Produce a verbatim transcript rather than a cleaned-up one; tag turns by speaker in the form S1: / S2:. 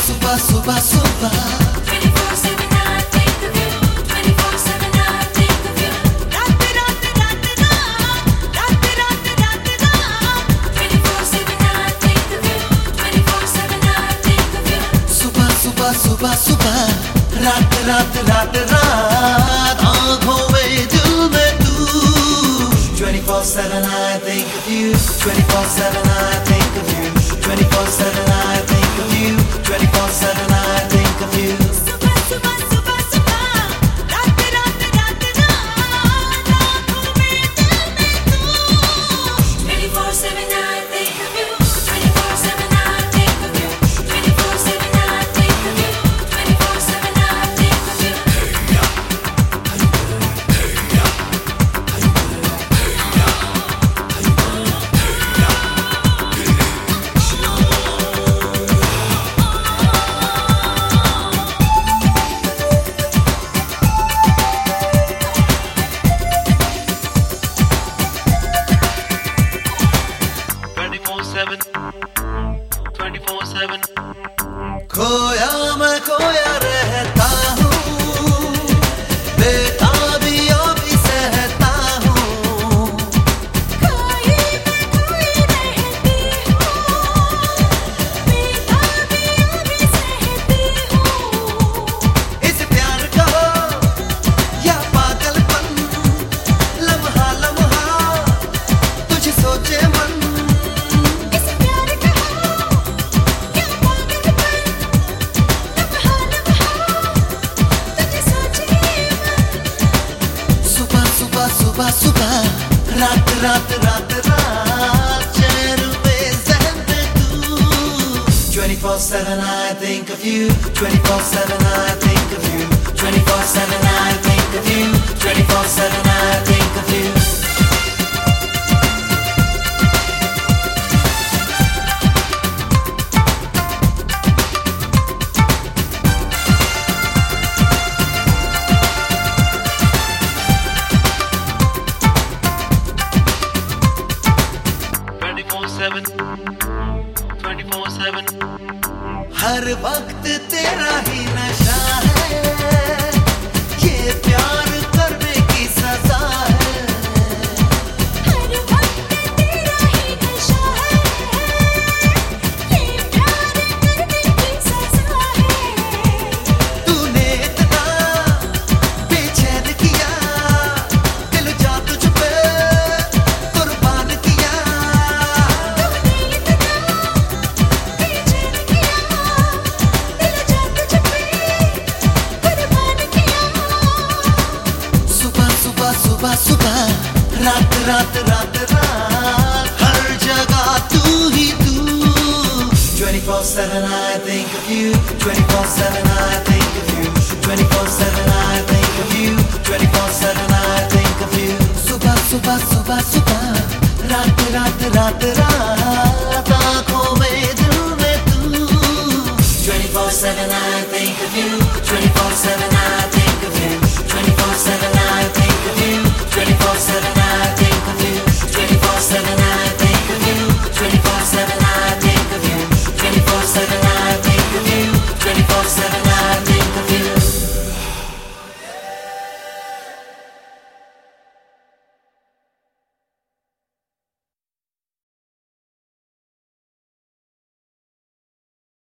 S1: सुबह सुबह सुबह
S2: twenty-four seven I think of you. twenty-four seven I think of you. रात रात रात रात रात रात रात रात twenty-four seven I think of you. twenty-four seven I think of you.
S1: सुबह सुबह सुबह सुबह रात रात रात रात आँखों में दिल में तू twenty-four seven I think of you. twenty-four seven I think of you. twenty-four seven I think of you. twenty-four seven I think of you.
S2: सुबह सुबह सुबह सुबह रात रात रात रात आँखों में दिल में तू twenty-four seven I think of you. twenty-four seven I think of you. twenty-four seven I think of you. twenty-four seven I think of you.
S3: twenty-four seven twenty-four seven
S1: खोया मैं खोया रहता हूँ बेताबियों भी सहता हूँ
S2: खोई मैं खोई रहती हूँ बेताबियाँ भी सहती हूँ
S1: इस प्यार का हो या पागलपन लम्हा लम्हा तुझे सोचे मन
S2: इस प्यार का हो या पागलपन लम्हा लम्हा तुझे सोचे मन
S1: सुबह सुबह सुबह सुबह रात रात रात रात चैन में ज़हन में तू twenty-four seven I think of you. twenty-four seven I think of you. twenty-four seven I think of you. twenty-four seven I think of you.
S3: twenty-four seven twenty-four seven
S1: हर वक्त तेरा ही नशा है ये प्यार करने की सजा है
S2: हर वक्त तेरा ही नशा है ये प्यार करने की सजा है
S1: तूने इतना बेचैन किया दिल जा तुझ पे कुर्बान किया
S2: तूने इतना बेचैन किया दिल जा तुझ पे कुर्बान किया
S1: सुबह सुबह सुबह सुबह रात रात रात रात हर जगह तू ही तू twenty-four seven I think of you. twenty-four seven I think of you. twenty-four seven I think of you. twenty-four seven I think of you. सुबह सुबह सुबह सुबह रात रात रात रात आँखों में दिल में तू twenty-four seven I think of you. twenty-four seven